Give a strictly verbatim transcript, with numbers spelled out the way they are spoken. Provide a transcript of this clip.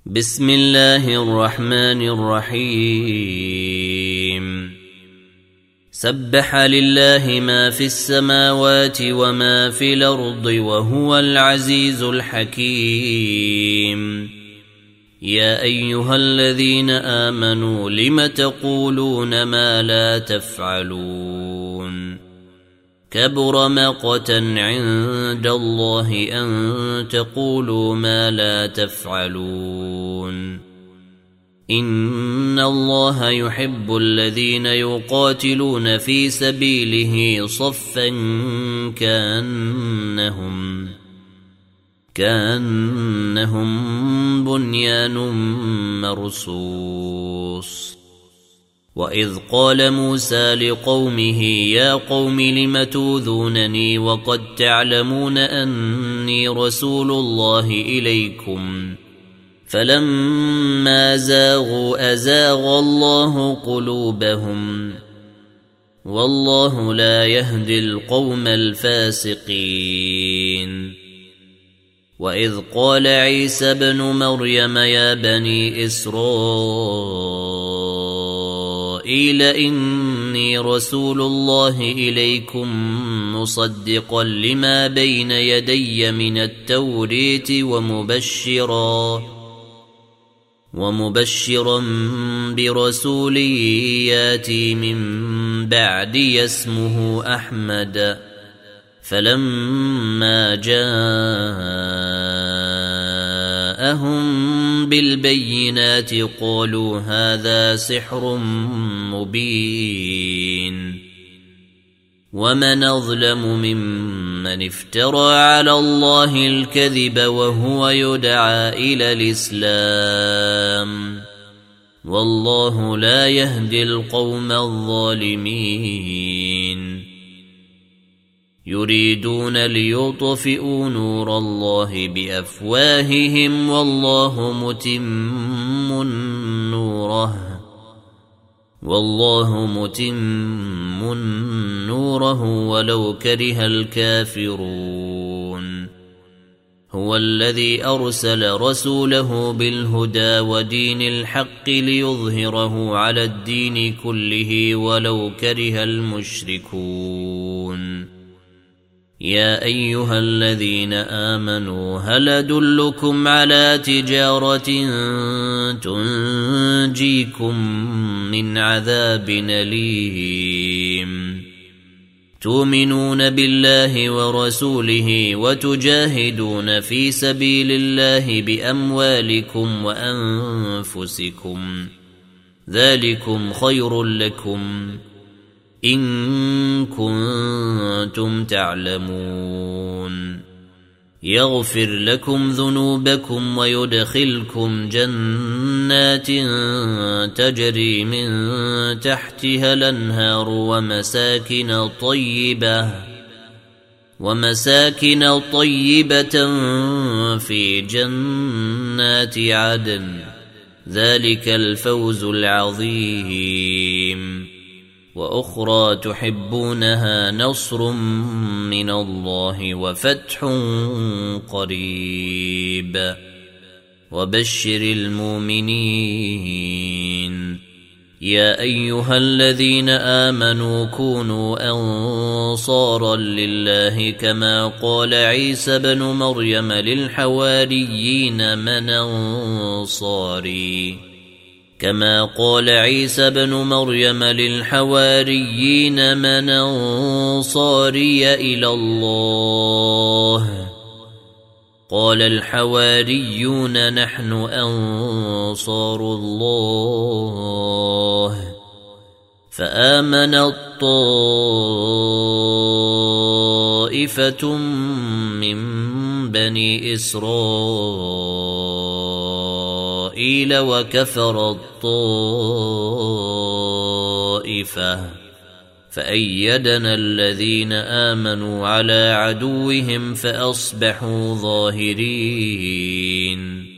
بسم الله الرحمن الرحيم سبح لله ما في السماوات وما في الأرض وهو العزيز الحكيم يا أيها الذين آمنوا لم تقولون ما لا تفعلون كبر مقتا عند الله أن تقولوا ما لا تفعلون إن الله يحب الذين يقاتلون في سبيله صفا كأنهم كأنهم بنيان مرصوص وإذ قال موسى لقومه يا قوم لم توذونني وقد تعلمون أني رسول الله إليكم فلما زاغوا أزاغ الله قلوبهم والله لا يهدي القوم الفاسقين وإذ قال عيسى ابن مريم يا بني إسرائيل إني رسول الله إليكم مصدقا لما بين يدي من التوريت ومبشرا ومبشرا برسول ياتي من بعدي اسمه أحمد فلما جاءهم بالبينات قالوا هذا سحر مبين ومن أظلم ممن افترى على الله الكذب وهو يدعى إلى الإسلام والله لا يهدي القوم الظالمين يريدون ليطفئوا نور الله بأفواههم والله متم نوره والله متم نوره ولو كره الكافرون هو الذي أرسل رسوله بالهدى ودين الحق ليظهره على الدين كله ولو كره المشركون يا أيها الذين آمنوا هل أدلكم على تجارة تنجيكم من عذاب أليم تؤمنون بالله ورسوله وتجاهدون في سبيل الله بأموالكم وأنفسكم ذلكم خير لكم إن كنتم تعلمون يغفر لكم ذنوبكم ويدخلكم جنات تجري من تحتها الأنهار ومساكن طيبة ومساكن طيبة في جنات عدن ذلك الفوز العظيم وأخرى تحبونها نصر من الله وفتح قريب وبشر المؤمنين يا أيها الذين آمنوا كونوا أنصارا لله كما قال عيسى بن مريم للحواريين من أنصاري كما قال عيسى بن مريم للحواريين من أنصاري إلى الله قال الحواريون نحن أنصار الله فآمن الطائفة من بني إسرائيل وكفر الطائفة فأيدنا الذين آمنوا على عدوهم فأصبحوا ظاهرين